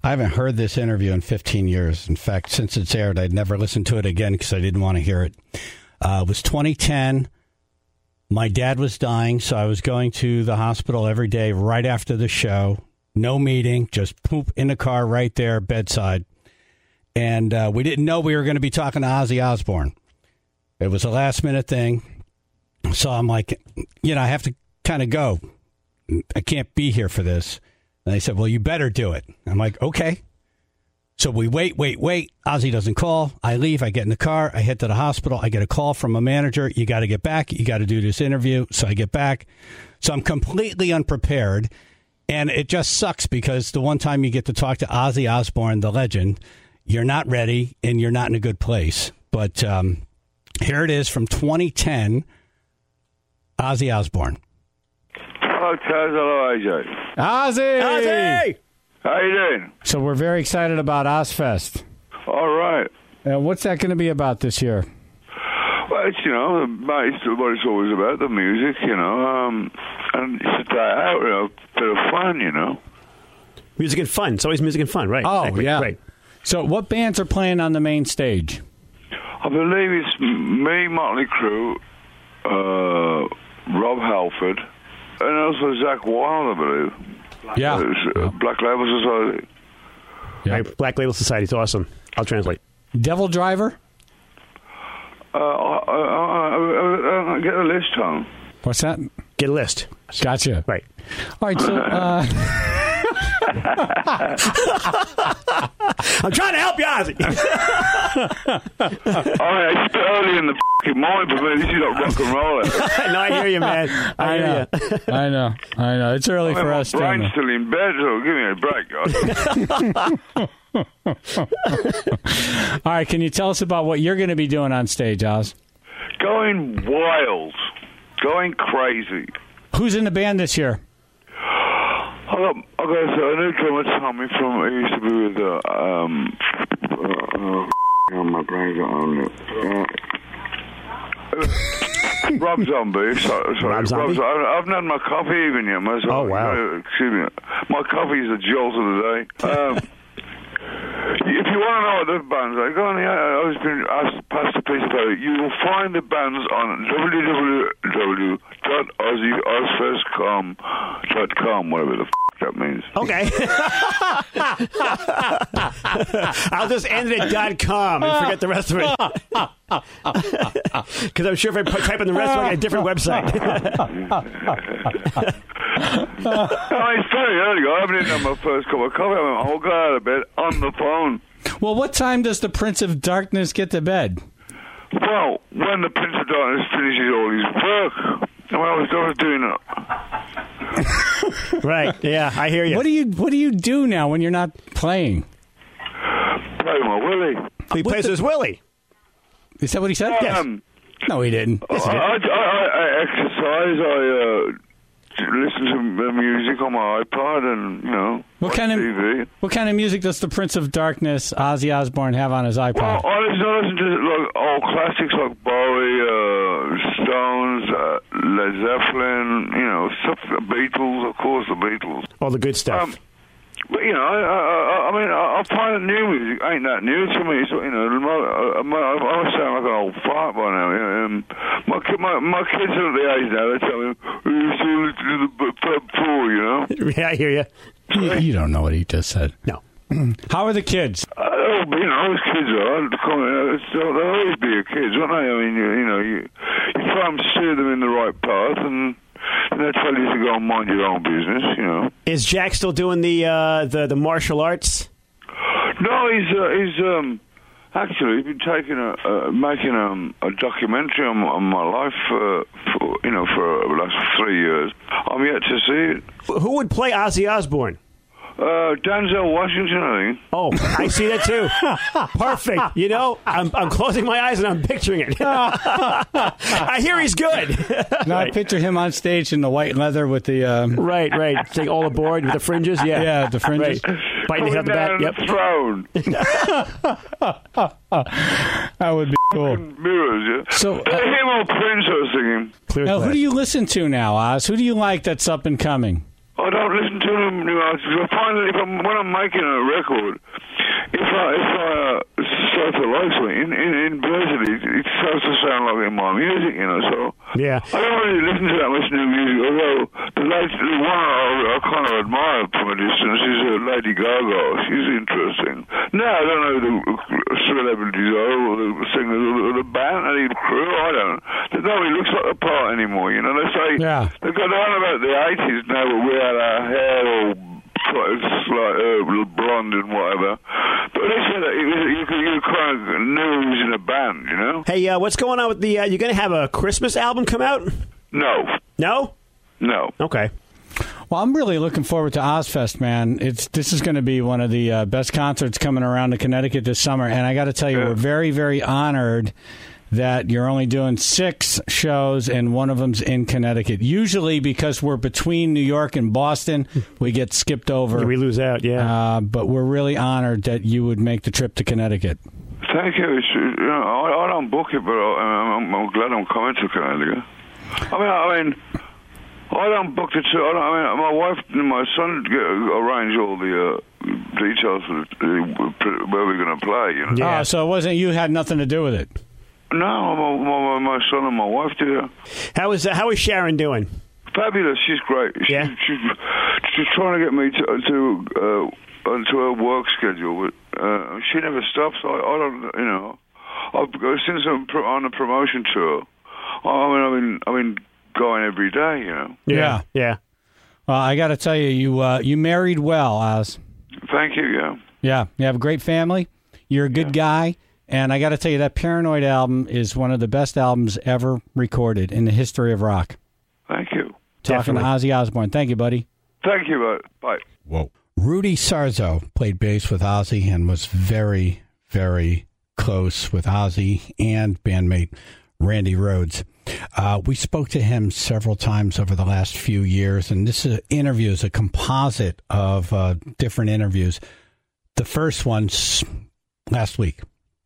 I haven't heard this interview in 15 years. In fact, since it's aired, I'd never listened to it again because I didn't want to hear it. It was 2010. My dad was dying, so I was going to the hospital every day right after the show. No meeting, just poop in the car right there, bedside. And we didn't know we were going to be talking to Ozzy Osbourne. It was a last-minute thing. So I'm like, I have to kind of go. I can't be here for this. And they said, well, you better do it. I'm like, okay. So we wait. Ozzy doesn't call. I leave. I get in the car. I head to the hospital. I get a call from a manager. You got to get back. You got to do this interview. So I get back. So I'm completely unprepared. And it just sucks because the one time you get to talk to Ozzy Osbourne, the legend, you're not ready and you're not in a good place. But here it is from 2010, Ozzy Osbourne. Hello, Taz. Hello, AJ. Ozzy! How you doing? So we're very excited about Ozfest. All right. What's that going to be about this year? Well, it's, what it's always about, the music, and it's a day out, bit of fun, Music and fun. It's always music and fun, right? Oh, exactly. yeah. Right. So what bands are playing on the main stage? I believe it's me, Motley Crue, Rob Halford, and also Zach Wilde, I believe. Yeah. Black Label Society. Yeah. Right, Black Label Society. It's awesome. I'll translate. Devil Driver? I get a list, Tom. What's that? Get a list. Gotcha. Right. All right, so... I'm trying to help you, Ozzy. It's early in the fucking morning, but this is not rock and roll. No, I hear you, man. I hear you. I know. It's early for us, too. My brain's still in bed, so give me a break, guys. All right, can you tell us about what you're going to be doing on stage, Oz? Going wild. Going crazy. Who's in the band this year? I got a new drummer, Tommy, he used to be with, my brain got on it. Rob Zombie. Sorry. Rob Zombie? I haven't had my coffee even yet. Oh, wow. Excuse me. My coffee is the jolt of the day. If you want to know what the bands are, go on the I was being asked to pass the piece of paper. You will find the bands on www.ozfest.com, whatever the that means. Okay. I'll just end it at .com and forget the rest of it. Because I'm sure if I type in the rest, I get a different website. It's very early. I haven't even had my first cup of coffee. I'll go out of bed on the phone. Well, what time does the Prince of Darkness get to bed? Well, when the Prince of Darkness finishes all his work. Well, I was doing it. Right. Yeah, I hear you. What do you do now when you're not playing? Play my Willie. He plays his Willie. Is that what he said? Yes. No, he didn't. I exercise. I listen to music on my iPod and, what watch kind of TV. What kind of music does the Prince of Darkness, Ozzy Osbourne, have on his iPod? Well, I listen to old classics like Bowie, Stones, Led Zeppelin, stuff. Beatles, of course, the Beatles. All the good stuff. But, I find that new music ain't that new to me. So, I sound like an old fart by now. My kids are at the age now, they tell me, you still listen to the Fab Four, Yeah, I hear you. You don't know what he just said. No. How are the kids? Those kids are. They'll always be your kids, won't they? I mean, you try and steer them in the right path, and they tell you to go and mind your own business, Is Jack still doing the martial arts? No, he's actually been making a documentary on my life for the last 3 years. I'm yet to see it. Who would play Ozzy Osbourne? Denzel Washington, I think. Oh, I see that too. Perfect. I'm closing my eyes and I'm picturing it. I hear he's good. No, I picture him on stage in the white leather with the... Right. Take all aboard with the fringes. Yeah, the fringes. Right. Biting the head back. Yep. Throne. That would be cool. Mirrors, yeah. So, him or Prince are singing. Clear now, class. who do you listen to now, Oz? Who do you like that's up and coming? I I don't listen to them new artists. I find that when I'm making a record, if I start to like something in Berkeley, it starts to sound like in my music, So yeah, I don't really listen to that much new music. Although the one I kind of admire from a distance is Lady Gaga. She's interesting. No, I don't know the celebrities or the singers or the band, any crew. I don't. Nobody looks like the part anymore. They say they got on about the 80s now, but we had our hair all like blonde and whatever. But they said that you kind of knew he was in a band, Hey, what's going on with the? You're going to have a Christmas album come out? No. No. No. Okay. Well, I'm really looking forward to Ozfest, man. This is going to be one of the best concerts coming around to Connecticut this summer, and I got to tell you, we're very, very honored that you're only doing 6 shows and one of them's in Connecticut. Usually, because we're between New York and Boston, we get skipped over. We lose out, yeah. But we're really honored that you would make the trip to Connecticut. Thank you. I don't book it, but I'm glad I'm coming to Connecticut. I mean, I don't book the tour. My wife and my son arrange all the details for where we're going to play. Yeah. So it wasn't you had nothing to do with it. No, my son and my wife did. How is Sharon doing? Fabulous. She's great. She's trying to get me to onto her work schedule, but she never stops. I don't. Since I'm on a promotion tour, I've been going every day. Yeah. Well, I got to tell you, you married well, Oz. Thank you. Yeah. You have a great family. You're a good guy. And I got to tell you, that Paranoid album is one of the best albums ever recorded in the history of rock. Thank you. Talking to Ozzy Osbourne. Thank you, buddy. Thank you, bye. Whoa. Rudy Sarzo played bass with Ozzy and was very, very close with Ozzy and bandmate Randy Rhoads. We spoke to him several times over the last few years, and this interview is a composite of different interviews. The first one's last week.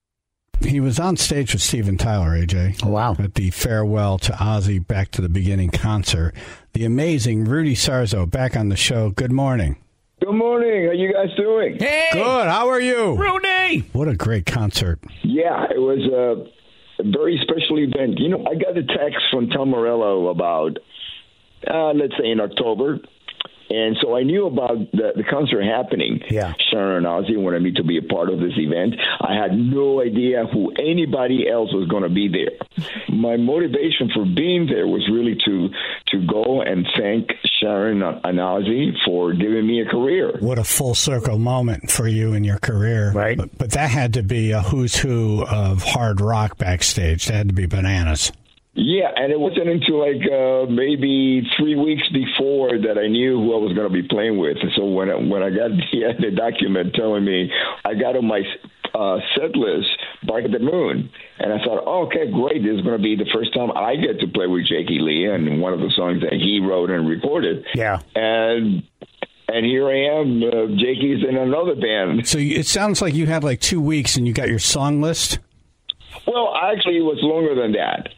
He was on stage with Steven Tyler, AJ. Oh, wow. At the Farewell to Ozzy Back to the Beginning concert. The amazing Rudy Sarzo back on the show. Good morning. Good morning. How you guys doing? Hey! Good. How are you? Rudy! What a great concert. Yeah, it was a very special event. I got a text from Tom Morello about, let's say in October. And so I knew about the concert happening. Yeah. Sharon and Ozzy wanted me to be a part of this event. I had no idea who anybody else was going to be there. My motivation for being there was really to go and thank Sharon and Ozzy for giving me a career. What a full circle moment for you in your career. Right. But that had to be a who's who of hard rock backstage. That had to be bananas. Yeah, and it wasn't until maybe 3 weeks before that I knew who I was going to be playing with. So when I got the document telling me I got on my set list Bark at the Moon, and I thought, okay, great, this is going to be the first time I get to play with Jakey Lee and one of the songs that he wrote and recorded. Yeah. And here I am, Jakey's in another band. So it sounds like you had like 2 weeks and you got your song list? Well, actually, it was longer than that.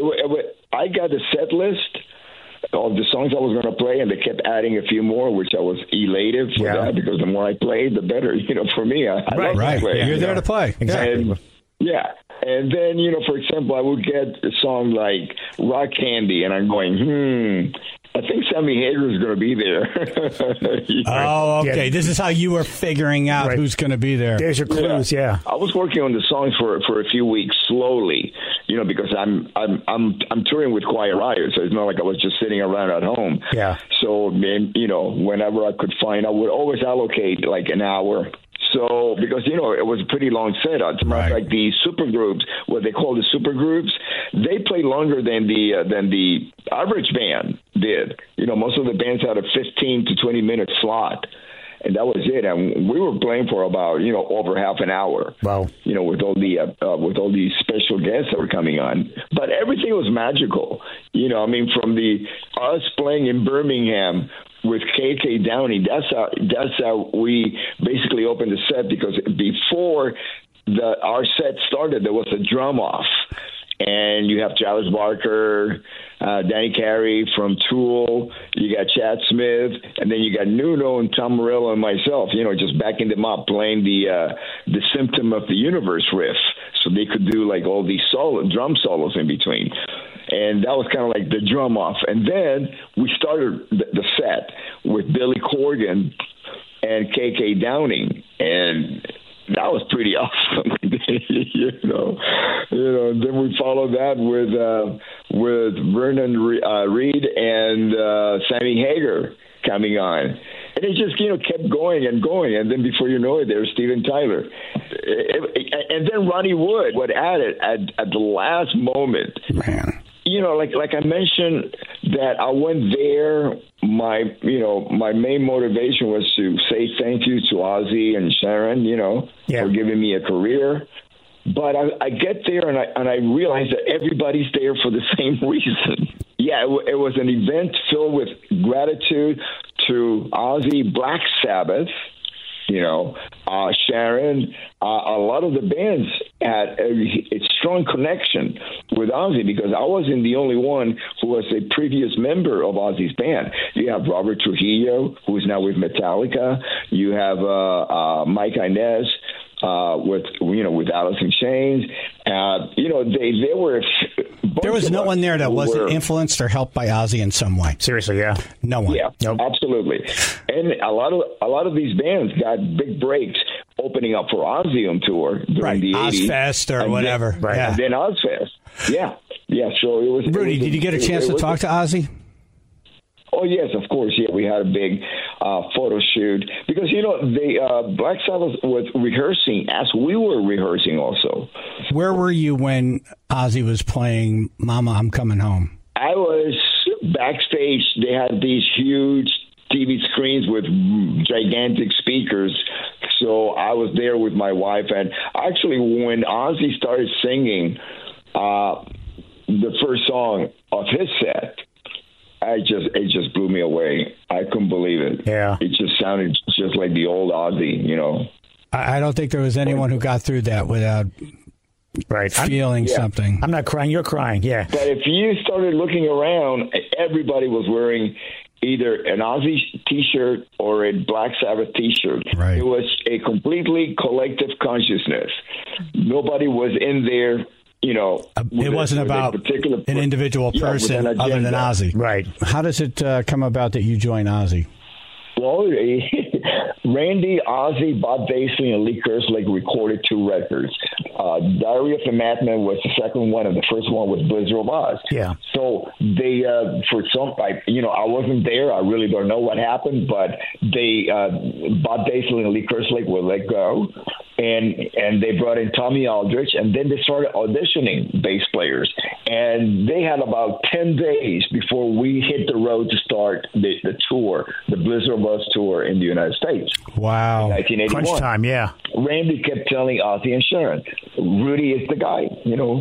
I got a set list of the songs I was going to play, and they kept adding a few more, which I was elated for that, because the more I played, the better. For me, I love to play. You're there to play. Exactly. And then, for example, I would get a song like Rock Candy, and I'm going, I think Sammy Hagar is going to be there. Oh, okay. Yeah. This is how you were figuring out who's going to be there. There's your clues, yeah. I was working on the songs for a few weeks slowly, because I'm touring with Quiet Riot, so it's not like I was just sitting around at home. Yeah. So, whenever I could find, I would always allocate like an hour. So, because, it was a pretty long set. As a matter of fact, the supergroups, what they call the supergroups, they play longer than the average band did. Most of the bands had a 15 to 20-minute slot, and that was it. And we were playing for about, over half an hour. Wow. With all the special guests that were coming on. But everything was magical. From us playing in Birmingham with KK Downey, that's how we basically opened the set, because before our set started, there was a drum off. and you have Travis Barker, Danny Carey from Tool, you got Chad Smith, and then you got Nuno and Tom Morello and myself, just backing them up, playing the Symptom of the Universe riff, so they could do like all these drum solos in between. And that was kind of like the drum off. And then we started the set with Billy Corgan and KK Downing, and that was pretty awesome. And then we followed that with Vernon Reid and Sammy Hagar coming on. And it just, kept going and going. And then before you know it, there's Steven Tyler. And then Ronnie Wood would add it at the last moment. Man. Like I mentioned that I went there, my main motivation was to say thank you to Ozzy and Sharon, for giving me a career. But I get there and I realize that everybody's there for the same reason. Yeah, it was an event filled with gratitude to Ozzy, Black Sabbath, Sharon, a lot of the bands had a strong connection with Ozzy because I wasn't the only one who was a previous member of Ozzy's band. You have Robert Trujillo, who is now with Metallica. You have Mike Inez with Alice in Chains. There was no one there that wasn't influenced or helped by Ozzy in some way. Seriously, yeah. No one. Yeah, nope. Absolutely. And a lot of these bands got big breaks opening up for Ozzy on tour during the 80s. Ozfest or whatever. And then Ozfest. Yeah. Yeah, so it was... Rudy, did you get a chance to talk to Ozzy? Oh, yes, of course. Yeah, we had a big photo shoot because, the Black Sabbath was rehearsing as we were rehearsing also. Where were you when Ozzy was playing Mama, I'm Coming Home? I was backstage. They had these huge TV screens with gigantic speakers. So I was there with my wife. And actually, when Ozzy started singing the first song of his set, it just blew me away. I couldn't believe it. Yeah. It just sounded just like the old Ozzy, I don't think there was anyone who got through that without feeling something. I'm not crying. You're crying. Yeah. But if you started looking around, everybody was wearing either an Ozzy T-shirt or a Black Sabbath T-shirt. Right. It was a completely collective consciousness. Nobody was in there. It wasn't about an individual person other than Ozzy. Right. How does it come about that you join Ozzy? Well, Randy, Ozzy, Bob Daisley, and Lee Kerslake recorded 2 records. Diary of a Madman was the second one, and the first one was Blizzard of Oz. Yeah. So they, I wasn't there. I really don't know what happened, but Bob Daisley and Lee Kerslake were let go. And they brought in Tommy Aldrich, and then they started auditioning bass players. And they had about 10 days before we hit the road to start the tour, the Blizzard of Oz tour in the United States. Wow. In 1981. Crunch time, yeah. Randy kept telling Ozzy and Sharon, Rudy is the guy,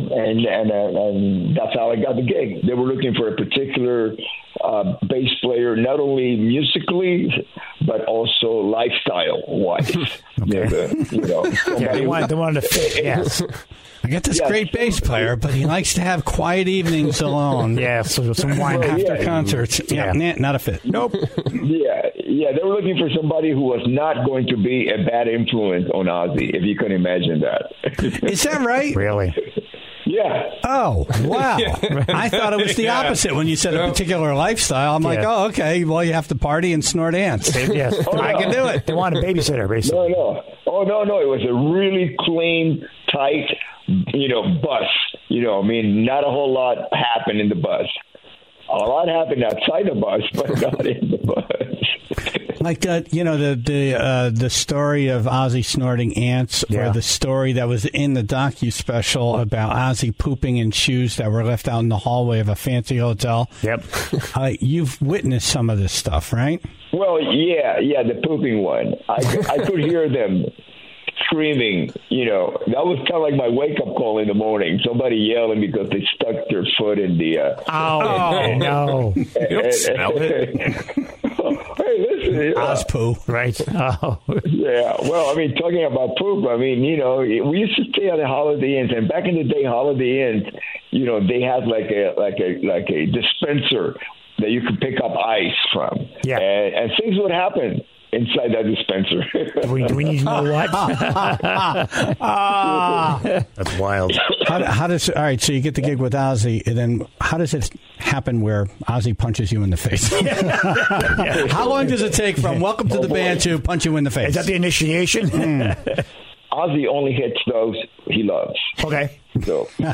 and that's how I got the gig. They were looking for a particular bass player, not only musically, but also lifestyle-wise. Okay. They wanted to fit, yes. I got this great bass player, but he likes to have quiet evenings alone. Yeah, so some wine after concerts. Yeah, not a fit. Nope. Yeah, they were looking for somebody who was not going to be a bad influence on Ozzy, if you can imagine that. Is that right? Really? Yeah. Oh, wow. I thought it was the opposite when you said a particular lifestyle. I'm like, oh, okay, well, you have to party and snort ants. Yes. I can do it. They want a babysitter, basically. No. Oh, no. It was a really clean, tight, bus. Not a whole lot happened in the bus. A lot happened outside the bus, but not in the bus. Like the story of Ozzy snorting ants, or the story that was in the docu special about Ozzy pooping in shoes that were left out in the hallway of a fancy hotel. Yep. You've witnessed some of this stuff, right? Well, yeah, the pooping one. I could hear them screaming. That was kind of like my wake-up call in the morning. Somebody yelling because they stuck their foot in the... no. You don't smell it. Hey, listen. Oz poo. Right. Oh. Yeah. Well, talking about poop, we used to stay at the Holiday Inns. And back in the day, Holiday Inns they had like a dispenser that you could pick up ice from. Yeah. And things would happen inside that dispenser. Do we need to know what? That's wild. How does all right? So you get the gig with Ozzy, and then how does it happen where Ozzy punches you in the face? How long does it take from welcome to the band to punch you in the face? Is that the initiation? Ozzy only hits those he loves. Okay. So, in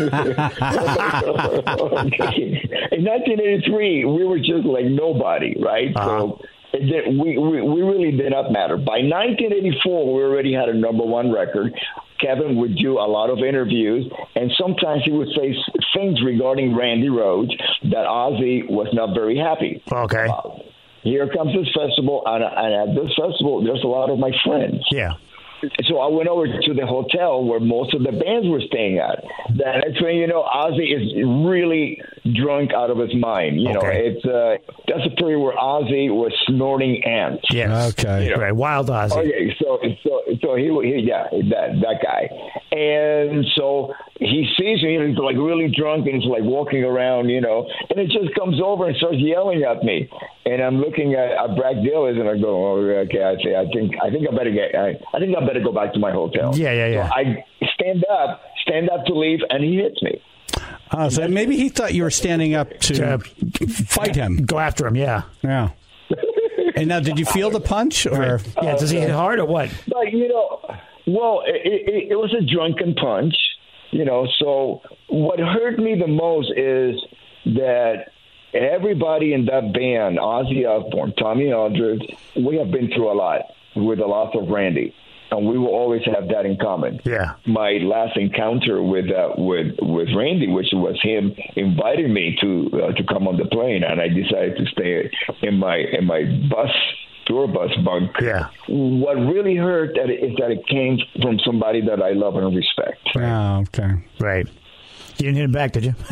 1983, we were just like nobody, right? So we really did not matter. By 1984, we already had a #1 record. Kevin would do a lot of interviews, and sometimes he would say things regarding Randy Rhoads that Ozzy was not very happy. Okay. Here comes this festival, and at this festival, there's a lot of my friends. Yeah. So I went over to the hotel where most of the bands were staying at. That's when, Ozzy is really drunk out of his mind. It's that's a period where Ozzy was snorting ants. Yes. Okay. Right. Wild Ozzy. Okay. So he that guy. And so he sees me, and he's like really drunk, and he's like walking around, and it just comes over and starts yelling at me. And I'm looking at Bragg Dillis, and I go, "Oh, okay." I think I better go back to my hotel. Yeah. So I stand up to leave, and he hits me. So maybe he thought you were standing up to fight him. Go after him, yeah. Yeah. And now, did you feel the punch? Or Yeah, does he hit hard or what? But, well, it was a drunken punch, So what hurt me the most is that everybody in that band, Ozzy Osbourne, Tommy Aldridge, we have been through a lot with the loss of Randy. And we will always have that in common. Yeah. My last encounter with Randy, which was him inviting me to come on the plane, and I decided to stay in my tour bus bunk. Yeah. What really hurt is that it came from somebody that I love and respect. Oh, okay. Right. You didn't hit him back, did you?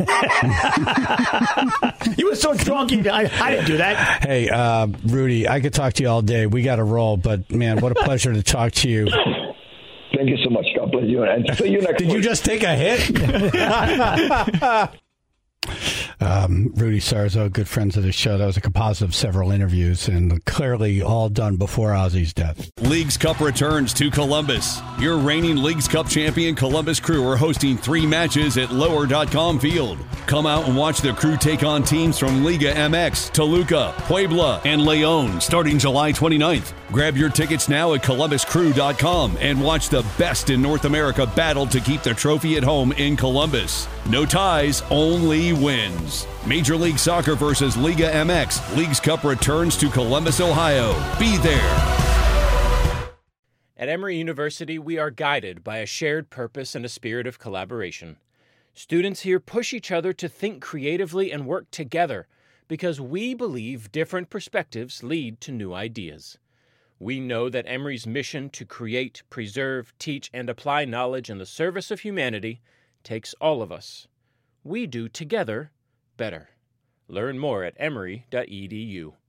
You were so drunk. I didn't do that. Hey, Rudy, I could talk to you all day. We got to roll, but man, what a pleasure to talk to you. Thank you so much. God bless you. And see you next Did week. you just take a hit? Rudy Sarzo, good friends of the show. That was a composite of several interviews, and clearly all done before Ozzy's death. Leagues Cup returns to Columbus. Your reigning Leagues Cup champion Columbus Crew are hosting 3 matches at Lower.com Field. Come out and watch the Crew take on teams from Liga MX, Toluca, Puebla, and Leon starting July 29th. Grab your tickets now at ColumbusCrew.com and watch the best in North America battle to keep the trophy at home in Columbus. No ties, only wins. Major League Soccer versus Liga MX. Leagues Cup returns to Columbus, Ohio. Be there. At Emory University, we are guided by a shared purpose and a spirit of collaboration. Students here push each other to think creatively and work together because we believe different perspectives lead to new ideas. We know that Emory's mission to create, preserve, teach, and apply knowledge in the service of humanity takes all of us. We do together better. Learn more at emory.edu.